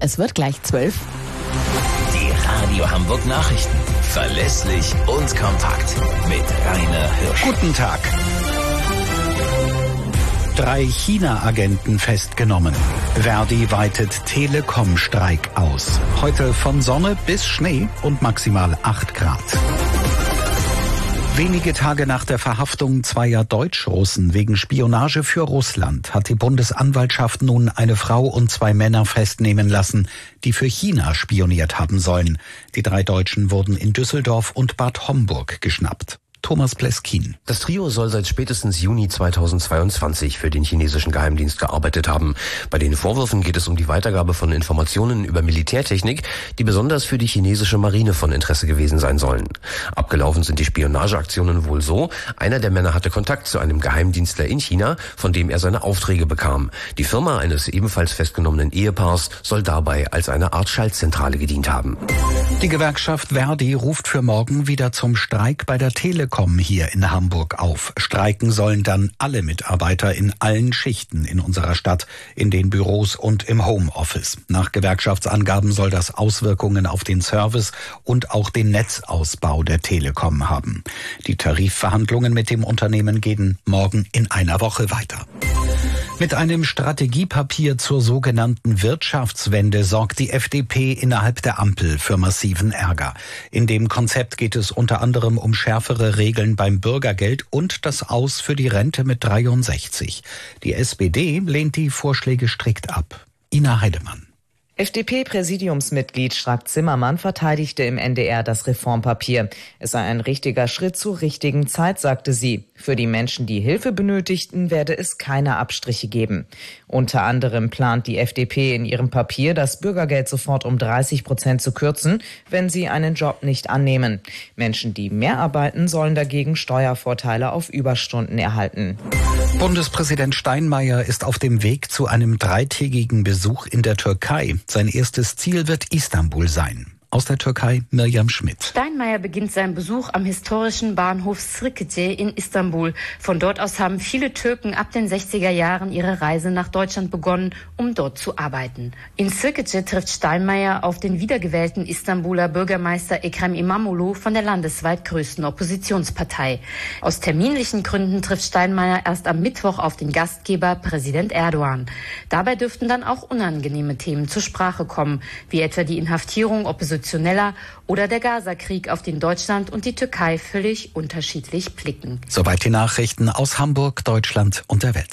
Es wird gleich 12. Die Radio Hamburg Nachrichten. Verlässlich und kompakt. Mit Rainer Hirsch. Guten Tag. 3 China-Agenten festgenommen. Verdi weitet Telekom-Streik aus. Heute von Sonne bis Schnee und maximal 8 Grad. Wenige Tage nach der Verhaftung zweier Deutsch-Russen wegen Spionage für Russland hat die Bundesanwaltschaft nun eine Frau und 2 Männer festnehmen lassen, die für China spioniert haben sollen. Die 3 Deutschen wurden in Düsseldorf und Bad Homburg geschnappt. Thomas Pleskin. Das Trio soll seit spätestens Juni 2022 für den chinesischen Geheimdienst gearbeitet haben. Bei den Vorwürfen geht es um die Weitergabe von Informationen über Militärtechnik, die besonders für die chinesische Marine von Interesse gewesen sein sollen. Abgelaufen sind die Spionageaktionen wohl so: Einer der Männer hatte Kontakt zu einem Geheimdienstler in China, von dem er seine Aufträge bekam. Die Firma eines ebenfalls festgenommenen Ehepaars soll dabei als eine Art Schaltzentrale gedient haben. Die Gewerkschaft Verdi ruft für morgen wieder zum Streik bei der Telekom hier in Hamburg auf. Streiken sollen dann alle Mitarbeiter in allen Schichten in unserer Stadt, in den Büros und im Homeoffice. Nach Gewerkschaftsangaben soll das Auswirkungen auf den Service und auch den Netzausbau der Telekom haben. Die Tarifverhandlungen mit dem Unternehmen gehen morgen in einer Woche weiter. Mit einem Strategiepapier zur sogenannten Wirtschaftswende sorgt die FDP innerhalb der Ampel für massiven Ärger. In dem Konzept geht es unter anderem um schärfere Regeln beim Bürgergeld und das Aus für die Rente mit 63. Die SPD lehnt die Vorschläge strikt ab. Ina Heidemann. FDP-Präsidiumsmitglied Strack-Zimmermann verteidigte im NDR das Reformpapier. Es sei ein richtiger Schritt zur richtigen Zeit, sagte sie. Für die Menschen, die Hilfe benötigten, werde es keine Abstriche geben. Unter anderem plant die FDP in ihrem Papier, das Bürgergeld sofort um 30% zu kürzen, wenn sie einen Job nicht annehmen. Menschen, die mehr arbeiten, sollen dagegen Steuervorteile auf Überstunden erhalten. Bundespräsident Steinmeier ist auf dem Weg zu einem 3-tägigen Besuch in der Türkei. Sein erstes Ziel wird Istanbul sein. Aus der Türkei Mirjam Schmidt. Steinmeier beginnt seinen Besuch am historischen Bahnhof Sirkeci in Istanbul. Von dort aus haben viele Türken ab den 60er Jahren ihre Reise nach Deutschland begonnen, um dort zu arbeiten. In Sirkeci trifft Steinmeier auf den wiedergewählten Istanbuler Bürgermeister Ekrem İmamoğlu von der landesweit größten Oppositionspartei. Aus terminlichen Gründen trifft Steinmeier erst am Mittwoch auf den Gastgeber Präsident Erdogan. Dabei dürften dann auch unangenehme Themen zur Sprache kommen, wie etwa die Inhaftierung Oppositioneller oder der Gaza-Krieg, auf den Deutschland und die Türkei völlig unterschiedlich blicken. Soweit die Nachrichten aus Hamburg, Deutschland und der Welt.